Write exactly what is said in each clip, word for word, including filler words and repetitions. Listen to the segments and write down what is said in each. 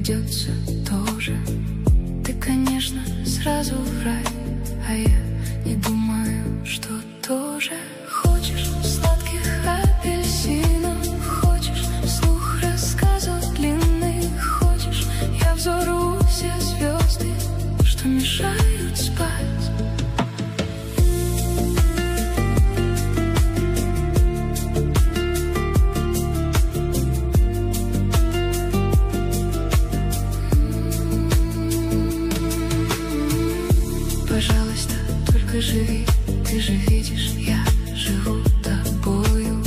придется тоже. Ты, конечно, сразу в рай, а я не думаю, что тоже. Хочешь сладких апельсинов, хочешь вслух рассказов длинных, хочешь я взору все звезды, что мешают спать. Пожалуйста, только живи, ты же видишь, я живу тобою.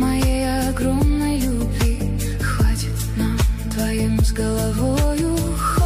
Моей огромной любви хватит нам двоим с головою.